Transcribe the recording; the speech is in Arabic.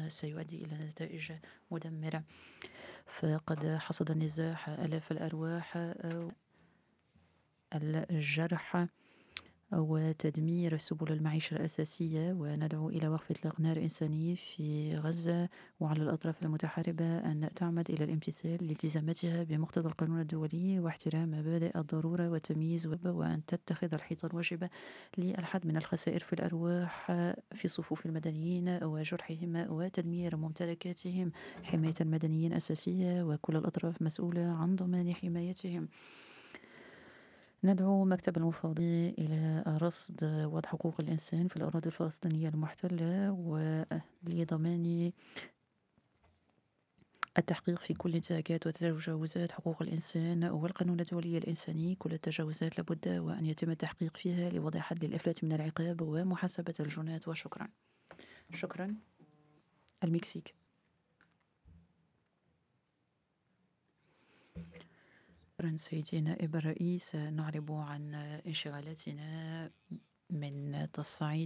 وسيؤدي إلى نتائج مدمرة. فقد حصد النزاح آلاف الأرواح الجرح وتدمير سبل المعيشة الأساسية، وندعو إلى وقف إطلاق نار إنساني في غزة وعلى الأطراف المتحاربة أن تعمد إلى الامتثال لالتزاماتها بمقتضى القانون الدولي واحترام مبادئ الضرورة والتمييز، وأن تتخذ الحيطة الواجبة للحد من الخسائر في الأرواح في صفوف المدنيين وجرحهم وتدمير ممتلكاتهم. حماية المدنيين أساسية وكل الأطراف مسؤولة عن ضمان حمايتهم. ندعو مكتب المفوضية إلى رصد وضع حقوق الإنسان في الأراضي الفلسطينية المحتلة ولضمان التحقيق في كل انتهاكات وتجاوزات حقوق الإنسان والقانون الدولي الإنساني. كل التجاوزات لابد وأن يتم التحقيق فيها لوضع حد للإفلات من العقاب ومحاسبة الجنات. وشكرا. شكرا. المكسيك. شكرا سيدي نائب الرئيس. نعرب عن انشغالاتنا من تصعيد